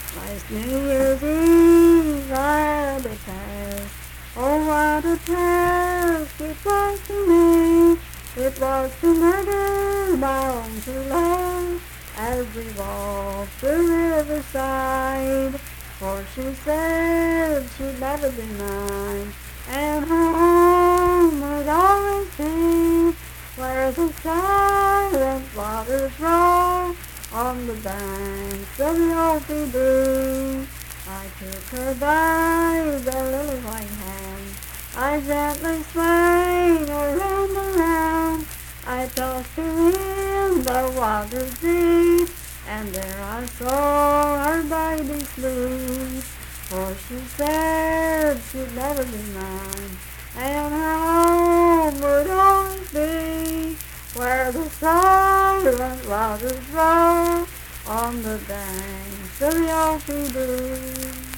Last New Year's Eve I had a task. Oh, what a task it was to me. It was to murder my own true love as we walked the riverside. For she said she'd never be mine, and her home would always be where the silent waters roll on the banks of the Opie Blue. I took her by the little white hand, I gently swayed her round and round. I tossed her in the water deep, and there I saw her baby sleep. For she said she'd never be mine, and her home would always be where the silent waters roll on the banks of the Opie Blue.